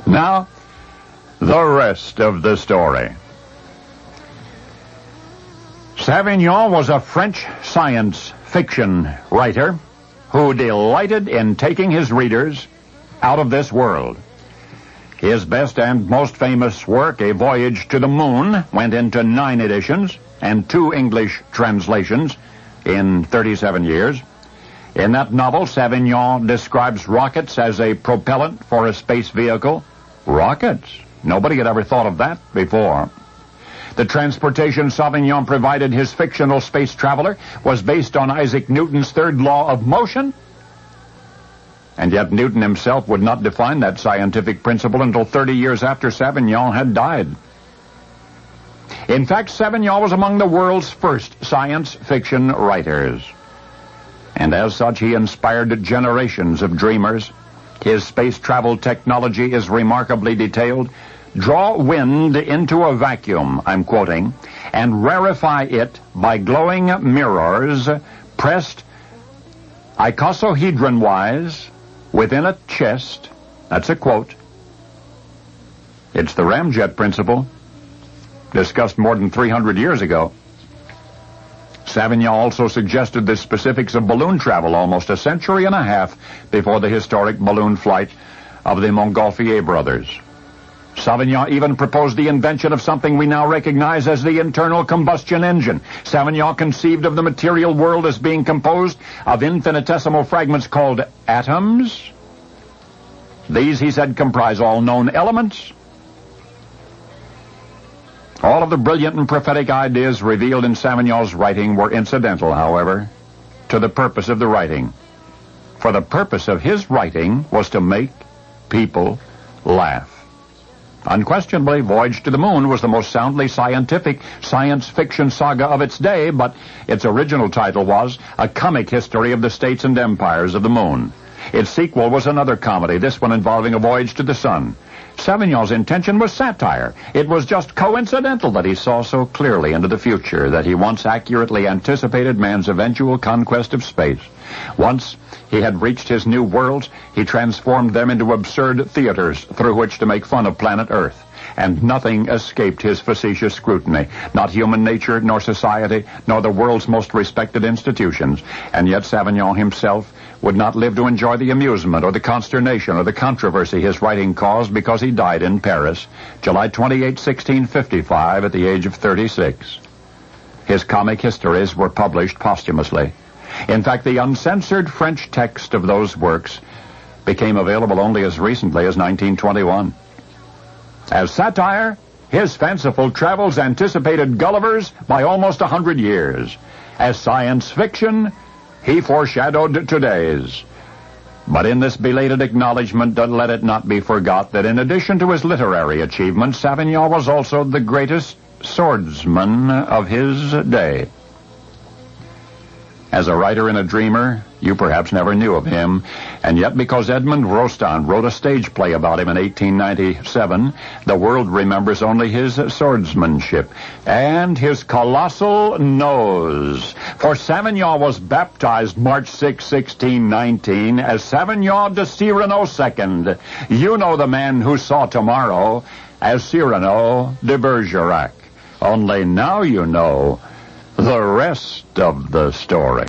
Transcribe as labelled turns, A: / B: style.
A: Now, the rest of the story. Savignon was a French science fiction writer who delighted in taking his readers out of this world. His best and most famous work, A Voyage to the Moon, went into 9 editions and 2 English translations in 37 years. In that novel, Savignon describes rockets as a propellant for a space vehicle. Rockets? Nobody had ever thought of that before. The transportation Savignon provided his fictional space traveler was based on Isaac Newton's third law of motion. And yet Newton himself would not define that scientific principle until 30 years after Savignon had died. In fact, Savignon was among the world's first science fiction writers. And as such, he inspired generations of dreamers. His space travel technology is remarkably detailed. Draw wind into a vacuum, I'm quoting, and rarefy it by glowing mirrors pressed icosahedron-wise within a chest. That's a quote. It's the ramjet principle, discussed more than 300 years ago. Savignon also suggested the specifics of balloon travel almost a century and a half before the historic balloon flight of the Montgolfier brothers. Savignon even proposed the invention of something we now recognize as the internal combustion engine. Savignon conceived of the material world as being composed of infinitesimal fragments called atoms. These, he said, comprise all known elements. All of the brilliant and prophetic ideas revealed in Savignon's writing were incidental, however, to the purpose of the writing. For the purpose of his writing was to make people laugh. Unquestionably, Voyage to the Moon was the most soundly scientific science fiction saga of its day, but its original title was A Comic History of the States and Empires of the Moon. Its sequel was another comedy, this one involving a voyage to the sun. Savignon's intention was satire. It was just coincidental that he saw so clearly into the future that he once accurately anticipated man's eventual conquest of space. Once he had reached his new worlds, he transformed them into absurd theaters through which to make fun of planet Earth. And nothing escaped his facetious scrutiny, not human nature, nor society, nor the world's most respected institutions. And yet Savignon himself would not live to enjoy the amusement or the consternation or the controversy his writing caused, because he died in Paris, July 28, 1655, at the age of 36. His comic histories were published posthumously. In fact, the uncensored French text of those works became available only as recently as 1921. As satire, his fanciful travels anticipated Gulliver's by almost 100 years. As science fiction, he foreshadowed today's. But in this belated acknowledgment, let it not be forgot that in addition to his literary achievements, Savignon was also the greatest swordsman of his day. As a writer and a dreamer, you perhaps never knew of him, and yet because Edmond Rostand wrote a stage play about him in 1897, the world remembers only his swordsmanship and his colossal nose. For Savignon was baptized March 6, 1619, as Savignon de Cyrano II. You know the man who saw tomorrow as Cyrano de Bergerac. Only now you know the rest of the story.